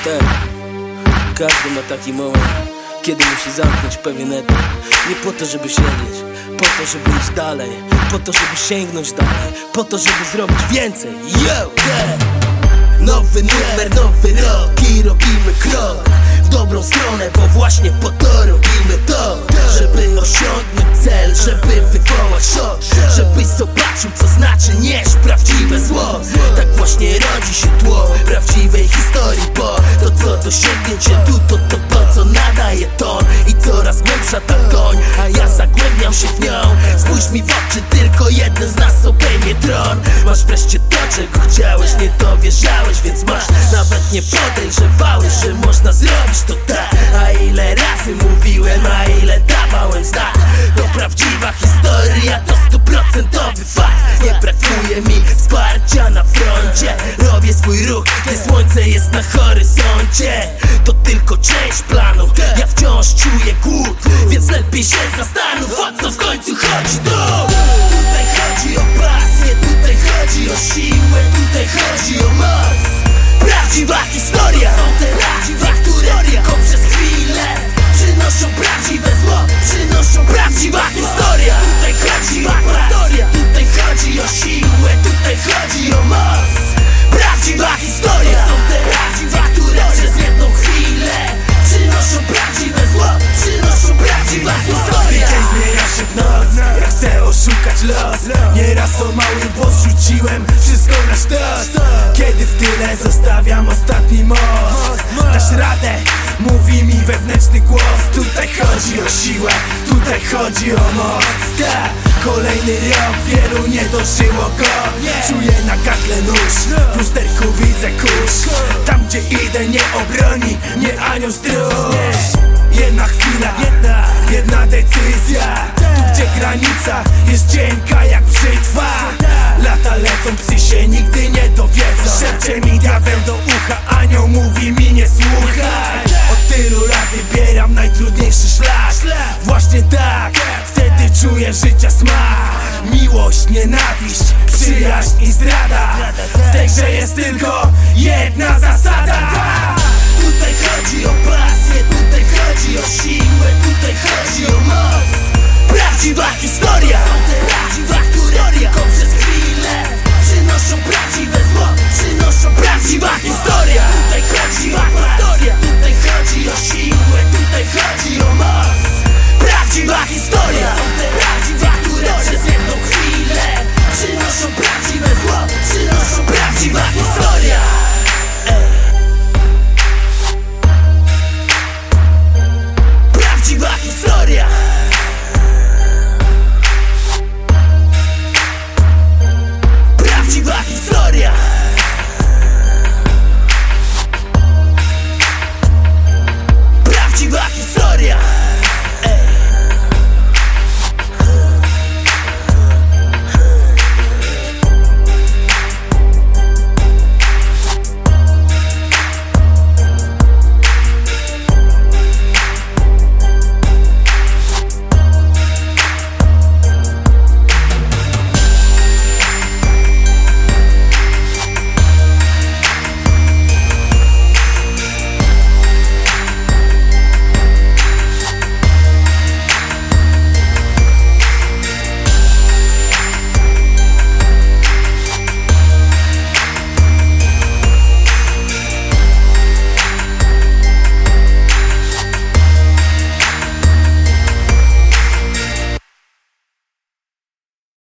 Każdy ma taki moment, kiedy musi zamknąć pewien etap. Nie po to, żeby siedzieć, po to, żeby iść dalej, po to, żeby sięgnąć dalej, po to, żeby zrobić więcej. Yo, nowy numer, nowy rok i robimy krok w dobrą stronę, bo właśnie po to robimy to, żeby osiągnąć cel, żeby wywołać szok, żebyś zobaczył, co znaczy nieść prawdziwe zło. Tak właśnie rodzi się tło prawdziwej historii, bo to, co dosięgnięcie tu, to co nadaje ton i coraz głębsza ta toń, a ja zagłębiam się w nią. Spójrz mi w oczy, tylko jeden z nas obejmie tron. Masz wreszcie to, czego chciałeś, nie dowierzałeś, więc masz. Nawet nie podejrzewałeś, że można zrobić to tak. A ile razy mówiłem, a ile dawałem znak. To prawdziwa historia, to 100% fakt. Nie brakuje mi wsparcia na froncie. Robię swój ruch, gdy słońce jest na horyzoncie. To tylko część planu, ja wciąż czuję głód, więc lepiej się zastanów, o co w końcu chodzi tu. Tutaj chodzi o pasję, tutaj chodzi o siłę, tutaj chodzi o moc. Prawdziwa historia, są te prawdziwe, które tylko przez chwilę przynoszą prawdziwe zło, przynoszą prawdziwa historia. Tutaj chodzi o pasję, tutaj chodzi o siłę, tutaj chodzi o moc. Prawdziwa historia, są te prawdziwe, które przez jedną chwilę przynoszą prawdziwe zło, przynoszą prawdziwa historia. Dzień zmienia się w noc, ja chcę oszukać los. Nieraz o mały włos rzuciłem wszystko na sztos. Kiedy w tyle zostawiam ostatni most. Dasz radę, mówi mi wewnętrzny głos. Tutaj chodzi o siłę, tutaj chodzi o moc. Tak, kolejny rok, wielu nie dożyło go. Czuję na gardle nóż, w lusterku widzę kurz. Tam gdzie idę nie obroni mnie anioł stróż. Jedna chwila, jedna decyzja. Tu gdzie granica jest cienka jak brzytwa. Lata lecą, psy się nigdy nie dowiedzą. Szepcze mi diabeł do ucha, anioł mówi mi nie słuchaj. Od tylu lat wybieram najtrudniejszy szlak. Właśnie tak, wtedy czuję życia smak. Miłość, nienawiść, przyjaźń i zdrada. W tej grze jest tylko jedna